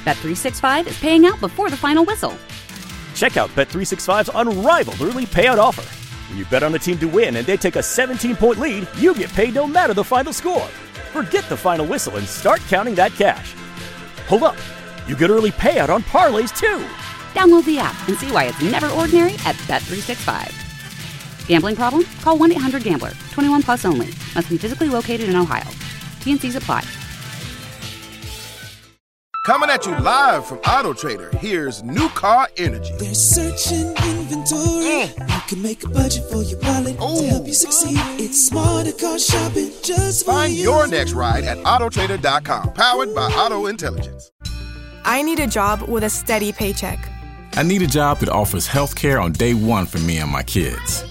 Bet365 is paying out before the final whistle. Check out Bet365's unrivaled early payout offer. When you bet on a team to win and they take a 17-point lead, you get paid no matter the final score. Forget the final whistle and start counting that cash. Hold up. You get early payout on parlays, too. Download the app and see why it's never ordinary at Bet365. Gambling problem? Call 1-800-GAMBLER. 21 plus only. Must be physically located in Ohio. T&Cs apply. Coming at you live from Auto Trader, here's New Car Energy. They're searching inventory. You can make a budget for your wallet to help you succeed. It's smarter car shopping just for Find you. your next ride at autotrader.com. Powered by Auto Intelligence. I need a job with a steady paycheck. I need a job that offers health care on day one for me and my kids.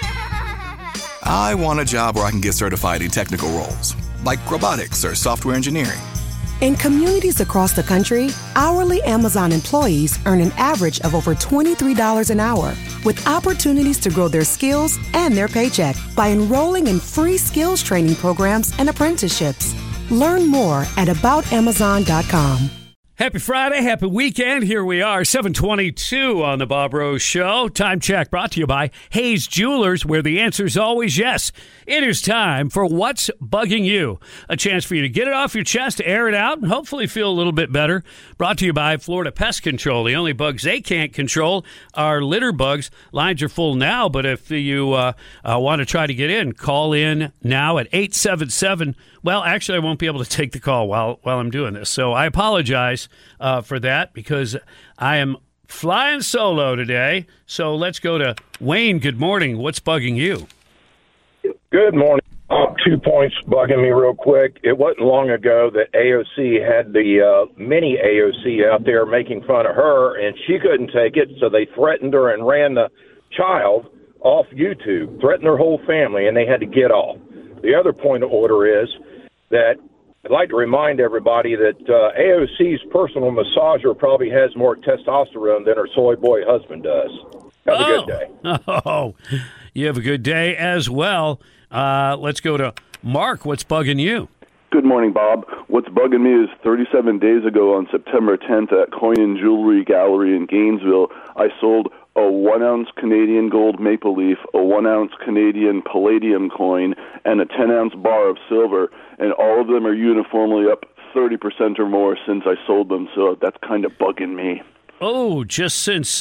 I want a job where I can get certified in technical roles, like robotics or software engineering. In communities across the country, hourly Amazon employees earn an average of over $23 an hour, with opportunities to grow their skills and their paycheck by enrolling in free skills training programs and apprenticeships. Learn more at aboutamazon.com. Happy Friday, happy weekend. Here we are, 7:22 on the Bob Rose Show. Time check brought to you by Hayes Jewelers, where the answer is always yes. It is time for What's Bugging You, a chance for you to get it off your chest, air it out, and hopefully feel a little bit better. Brought to you by Florida Pest Control. The only bugs they can't control are litter bugs. Lines are full now, but if you want to try to get in, call in now at 877. Well, actually, I won't be able to take the call while I'm doing this, so I apologize for that because I am flying solo today. So let's go to Wayne. Good morning. What's bugging you? Good morning. 2 points bugging me real quick. It wasn't long ago that AOC had the mini AOC out there making fun of her, and she couldn't take it, so they threatened her and ran the child off YouTube, threatened her whole family, and they had to get off. The other point of order is that I'd like to remind everybody that AOC's personal massager probably has more testosterone than her soy boy husband does. Have a good day. Oh, you have a good day as well. Let's go to Mark. What's bugging you? Good morning, Bob. What's bugging me is 37 days ago on September 10th at Coin and Jewelry Gallery in Gainesville, I sold a 1-ounce Canadian gold maple leaf, a 1-ounce Canadian palladium coin, and a 10-ounce bar of silver, and all of them are uniformly up 30% or more since I sold them, so that's kind of bugging me. Oh, just since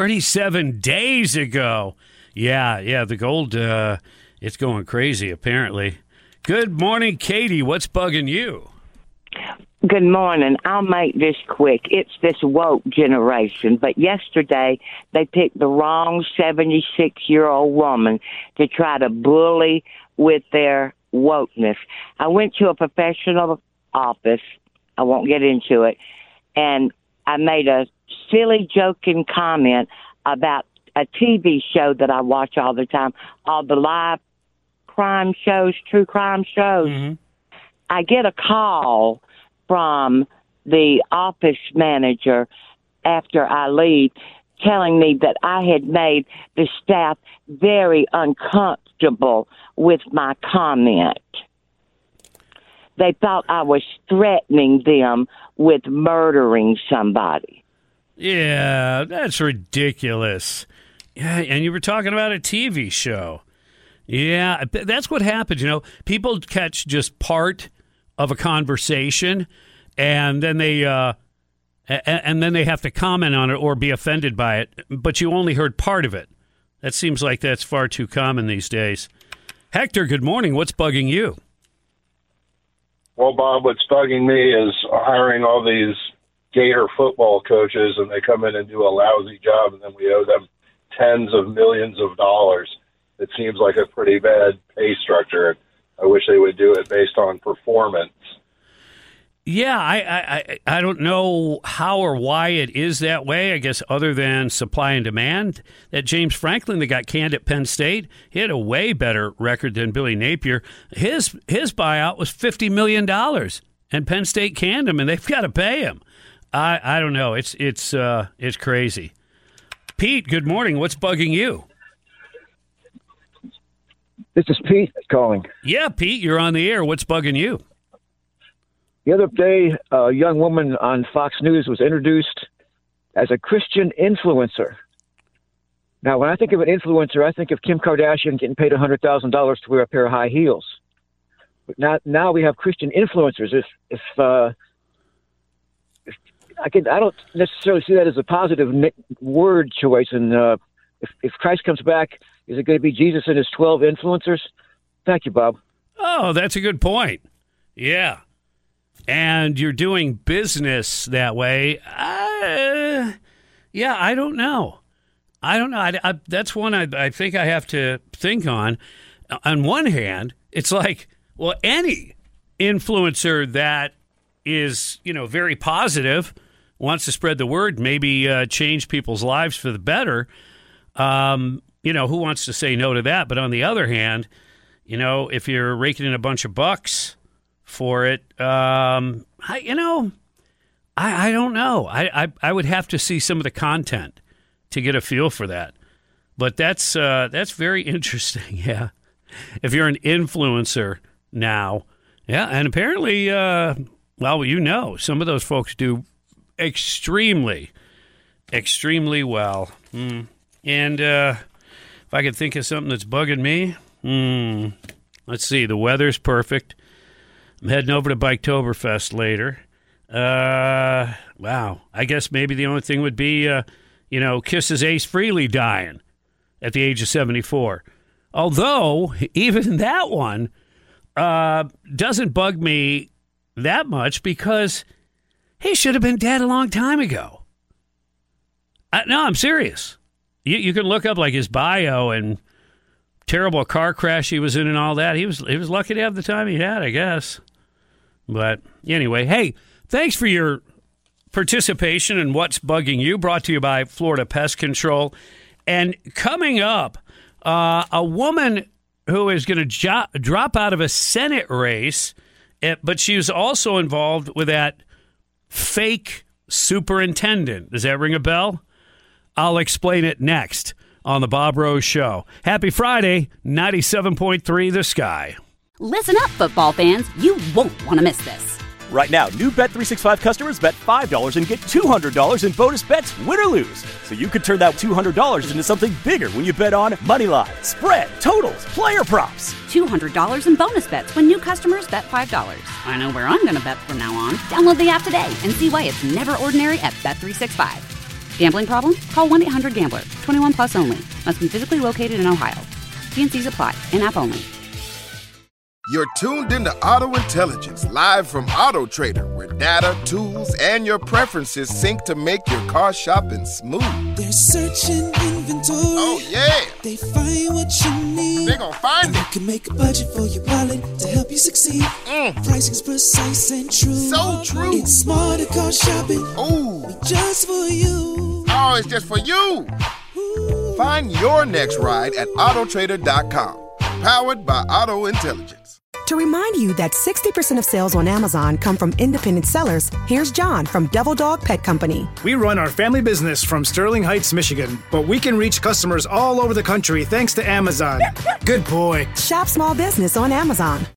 37 days ago. Yeah, the gold, it's going crazy, apparently. Good morning, Katie. What's bugging you? Good morning. I'll make this quick. It's this woke generation. But yesterday, they picked the wrong 76-year-old woman to try to bully with their wokeness. I went to a professional office. I won't get into it. And I made a silly, joking comment about a TV show that I watch all the time, all the live crime shows, true crime shows. Mm-hmm. I get a call from the office manager after I leave telling me that I had made the staff very uncomfortable with my comment. They thought I was threatening them with murdering somebody. Yeah, that's ridiculous. Yeah, and you were talking about a TV show. Yeah, that's what happens. You know, people catch just part of a conversation, and then they have to comment on it or be offended by it. But you only heard part of it. That seems like that's far too common these days. Hector, good morning. What's bugging you? Well, Bob, what's bugging me is hiring all these Gator football coaches, and they come in and do a lousy job, and then we owe them tens of millions of dollars. It seems like a pretty bad pay structure. I wish they would do it based on performance. Yeah, I don't know how or why it is that way, I guess, other than supply and demand. That James Franklin that got canned at Penn State, he had a way better record than Billy Napier. His buyout was $50 million, and Penn State canned him, and they've got to pay him. I don't know. It's crazy. Pete, good morning. What's bugging you? This is Pete calling. Yeah, Pete, you're on the air. What's bugging you? The other day, a young woman on Fox News was introduced as a Christian influencer. Now, when I think of an influencer, I think of Kim Kardashian getting paid $100,000 to wear a pair of high heels. But now we have Christian influencers. I don't necessarily see that as a positive word choice. And if Christ comes back, is it going to be Jesus and his 12 influencers? Thank you, Bob. Oh, that's a good point. Yeah. And you're doing business that way. Yeah, I don't know. That's one I think I have to think on. On one hand, it's like, well, any influencer that is, very positive, wants to spread the word, maybe change people's lives for the better, who wants to say no to that? But on the other hand, if you're raking in a bunch of bucks for it, I don't know. I would have to see some of the content to get a feel for that. But that's very interesting, yeah. If you're an influencer now, yeah, and apparently, some of those folks do extremely, extremely well. And if I could think of something that's bugging me, let's see, the weather's perfect. I'm heading over to Biketoberfest later. Wow. I guess maybe the only thing would be, Kiss's Ace Frehley dying at the age of 74. Although, even that one doesn't bug me that much because he should have been dead a long time ago. No, I'm serious. You can look up like his bio and terrible car crash he was in and all that. He was lucky to have the time he had, I guess. But anyway, hey, thanks for your participation in What's Bugging You, brought to you by Florida Pest Control. And coming up, a woman who is going to drop out of a Senate race, but she was also involved with that fake superintendent. Does that ring a bell? I'll explain it next on the Bob Rose Show. Happy Friday, 97.3 The Sky. Listen up, football fans. You won't want to miss this. Right now, new Bet365 customers bet $5 and get $200 in bonus bets, win or lose. So you could turn that $200 into something bigger when you bet on moneyline, spread, totals, player props. $200 in bonus bets when new customers bet $5. I know where I'm going to bet from now on. Download the app today and see why it's never ordinary at Bet365. Gambling problem? Call 1-800-GAMBLER. 21 plus only. Must be physically located in Ohio. T&Cs apply. In-app only. You're tuned into Auto Intelligence, live from Auto Trader, where data, tools, and your preferences sync to make your car shopping smooth. They're searching inventory. Oh, yeah. They find what you need. They're gonna find it. You can make a budget for your wallet to help you succeed. Pricing's precise and true. So true. It's smarter car shopping. Ooh. Just for you. Oh, it's just for you. Ooh. Find your next ride at Autotrader.com. Powered by Auto Intelligence. To remind you that 60% of sales on Amazon come from independent sellers, here's John from Devil Dog Pet Company. We run our family business from Sterling Heights, Michigan, but we can reach customers all over the country thanks to Amazon. Good boy. Shop small business on Amazon.